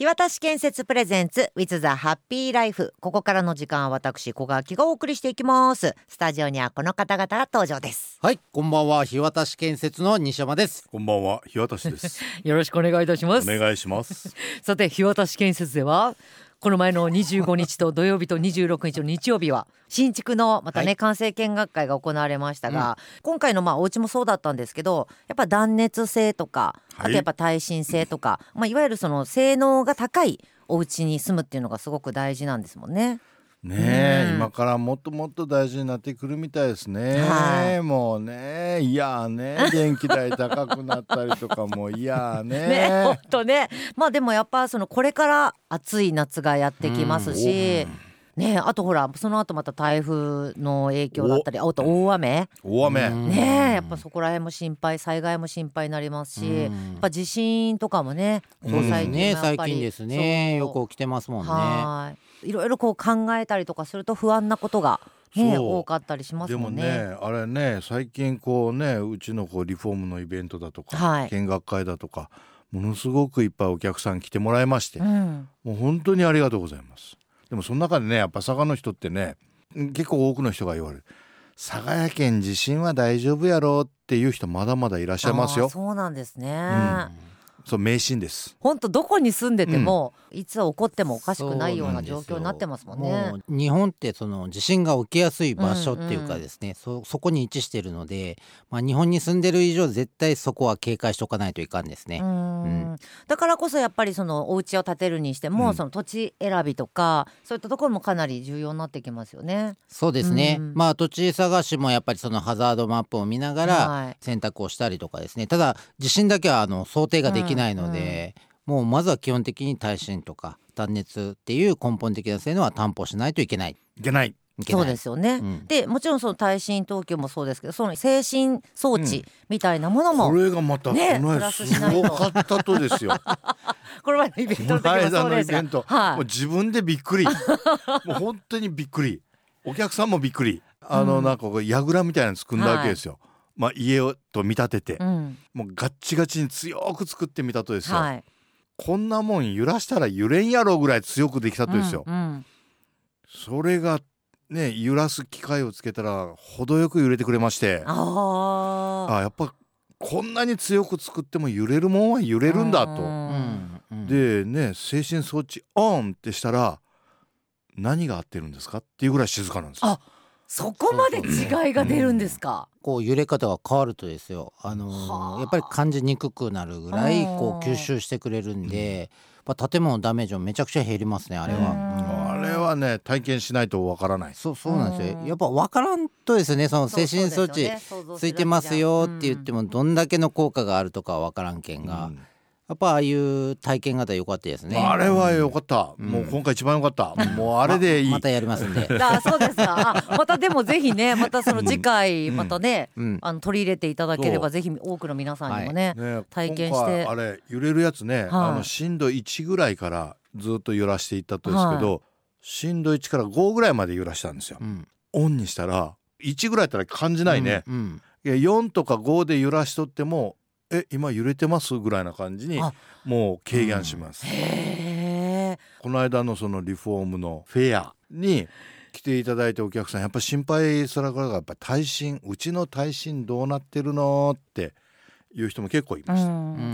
日渡し建設プレゼンツ with the happy life。 ここからの時間は私小川木がお送りしていきます。スタジオにはこの方々が登場です。 はい、こんばんは。日渡し建設の西山です。 こんばんは、日渡しですよろしくお願いいたします。 お願いしますさて、日渡し建設ではこの前の25日と土曜日と26日の日曜日は新築のまたね、完成見学会が行われましたが、今回のお家もそうだったんですけど、やっぱ断熱性とか、あとやっぱ耐震性とか、いわゆるその性能が高いお家に住むっていうのがすごく大事なんですもんね。 ねえ、今からもっともっと大事になってくるみたいですね。もうね、いやね、電気代高くなったりとかもいやねね、ほんとね。でもやっぱこれから暑い夏がやってきますし、ね、あとほらその後また台風の影響だったり、あと大雨ね、やっぱそこら辺も心配、災害も心配になりますし、やっぱ地震とかもね、 最近ですね、よく起きてますもんね。 いろいろ考えたりとかすると不安なことがね、多かったりしますもんね。 でもね、あれね、最近うちのリフォームのイベントだとか、見学会だとかものすごくいっぱいお客さん来てもらいまして、もう本当にありがとうございます。でもその中でね、やっぱ佐賀の人ってね、結構多くの人が言われる、佐賀やけん地震は大丈夫やろっていう人まだまだいらっしゃいますよ。 そうなんですね、 そう、迷信です。 本当どこに住んでても、いつ起こってもおかしくないような状況になってますもんね。 もう日本ってその地震が起きやすい場所っていうかですね、そこに位置しているので、日本に住んでる以上絶対そこは警戒しておかないといかんですね。 だからこそやっぱりそのお家を建てるにしても、その土地選びとかそういったところもかなり重要になってきますよね。 そうですね、土地探しもやっぱりそのハザードマップを見ながら選択をしたりとかですね、ただ地震だけは想定ができないので、もうまずは基本的に耐震とか断熱っていう根本的な性能は担保しないといけない。 そうですよね、でもちろんその耐震等級もそうですけど、その制震装置みたいなものも、 これがまたこの間すごかったとですよこの前のイベントの時もそうですが、 もう自分でびっくりもう本当にびっくり、お客さんもびっくり、なんか櫓みたいなの作んだわけですよ、家と見立てて、もうガッチガチに強く作ってみたとですよ、こんなもん揺らしたら揺れんやろぐらい強くできたとですよ、それがね、揺らす機械をつけたら程よく揺れてくれまして、やっぱこんなに強く作っても揺れるもんは揺れるんだと、でね、制震装置オンってしたら何が合ってるんですかっていうぐらい静かなんですよ。 そこまで違いが出るんですか。 揺れ方が変わるとですよ、やっぱり感じにくくなるぐらい吸収してくれるんで、建物のダメージもめちゃくちゃ減りますね、あれは。 あれはね、体験しないとわからない。 そうなんですよ。やっぱわからんとですね、その制震装置ついてますよって言ってもどんだけの効果があるとかはわからんけんが、やっぱああいう体験型良かったですね。 あれは良かった、もう今回一番良かった、もうあれでいい。 またやりますんでそうですか。またでもぜひね、またその次回またね、取り入れていただければ、ぜひ多くの皆さんにもね、体験して。 今回あれ揺れるやつね、震度1ぐらいからずっと揺らしていったとですけど、震度1から5ぐらいまで揺らしたんですよ、オンにしたら1ぐらいだったら感じないね、4とか5で揺らしとっても今揺れてますぐらいな感じにもう軽減します、この間のそのリフォームのフェアに来ていただいてお客さんやっぱ心配されるから、やっぱ耐震、うちの耐震どうなってるのっていう人も結構いました、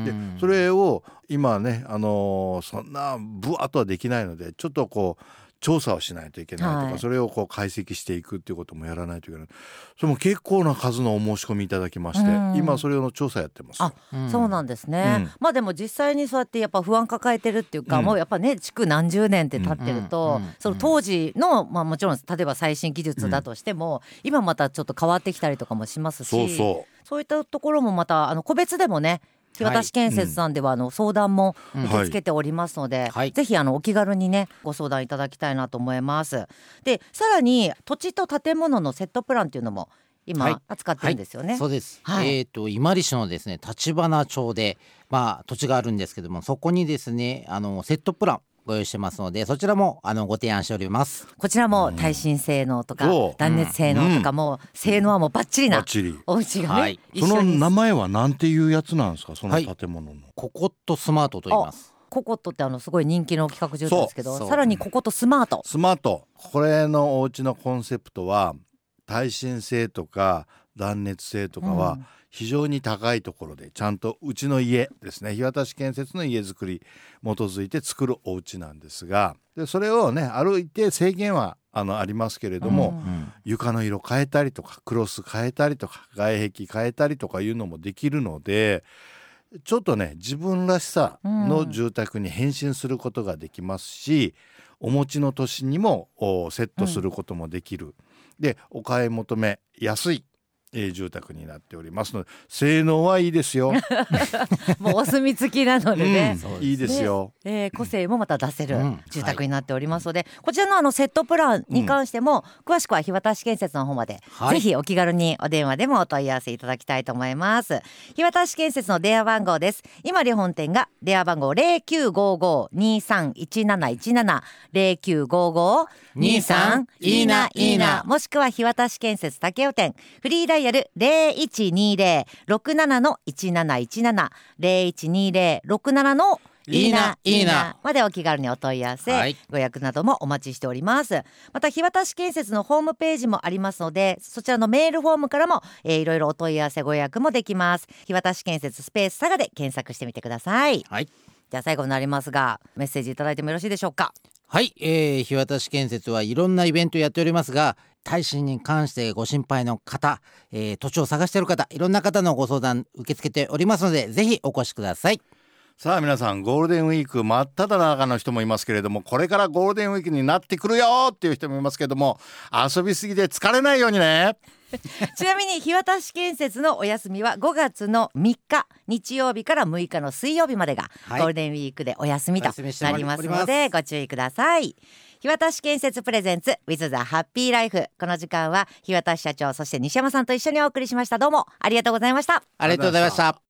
でそれを今ね、そんなブワッとはできないので、ちょっと調査をしないといけないとか、それを解析していくっていうこともやらないといけない。それも結構な数のお申し込みいただきまして、今それの調査やってます。 そうなんですね、でも実際にそうやってやっぱ不安抱えてるっていうか、もうやっぱね築何十年って経ってると、その当時の、もちろん例えば最新技術だとしても、今またちょっと変わってきたりとかもしますし、そういったところもまた個別でもね、日渡し建設さんでは相談も受け付けておりますので、ぜひお気軽にねご相談いただきたいなと思います。でさらに土地と建物のセットプランっていうのも今扱ってるんですよね。 そうです、伊万里市のですね立花町で、土地があるんですけども、そこにですねセットプランご用意してますので、そちらもご提案しております。 こちらも耐震性能とか断熱性能とかも、性能はもうバッチリなお家がね、 その名前はなんていうやつなんですか、その建物の。 ココットスマートと言います。 ココットってすごい人気の企画住宅ですけど、さらにココットスマート、 これのお家のコンセプトは耐震性とか断熱性とかは非常に高いところで、ちゃんとうちの家ですね、日渡建設の家づくり基づいて作るお家なんですが、でそれをね歩いて制限はありますけれども、床の色変えたりとかクロス変えたりとか外壁変えたりとかいうのもできるので、ちょっとね自分らしさの住宅に変身することができますし、お持ちの年にもセットすることもできる、でお買い求めやすい住宅になっておりますので、性能はいいですよもうお墨付きなのでね、 いいですよ、 個性もまた出せる住宅になっておりますので、こちらのセットプランに関しても、詳しくは日渡建設の方まで、ぜひお気軽にお電話でもお問い合わせいただきたいと思います。日渡建設の電話番号です。今里本店が電話番号 0955-231717 0955-2317もしくは日渡建設竹尾店フリーダイヤル 0120-67-1717 0120-67いいなまでお気軽にお問い合わせ、ご予約などもお待ちしております。また日渡建設のホームページもありますので、そちらのメールフォームからも、いろいろお問い合わせご予約もできます。日渡建設スペース佐賀で検索してみてください。じゃあ最後になりますが、メッセージいただいてもよろしいでしょうか。 日渡建設はいろんなイベントやっておりますが、耐震に関してご心配の方、土地を探している方、いろんな方のご相談受け付けておりますので、ぜひお越しください。 さあ皆さん、ゴールデンウィーク真っ只中の人もいますけれども、これからゴールデンウィークになってくるよっていう人もいますけれども、遊びすぎて疲れないようにねちなみに日渡建設のお休みは5月の3日日曜日から6日の水曜日までがゴールデンウィークでお休みとなりますので、ご注意ください。日渡建設プレゼンツ with the happy life、 この時間は日渡社長そして西山さんと一緒にお送りしました。どうもありがとうございました。 ありがとうございました。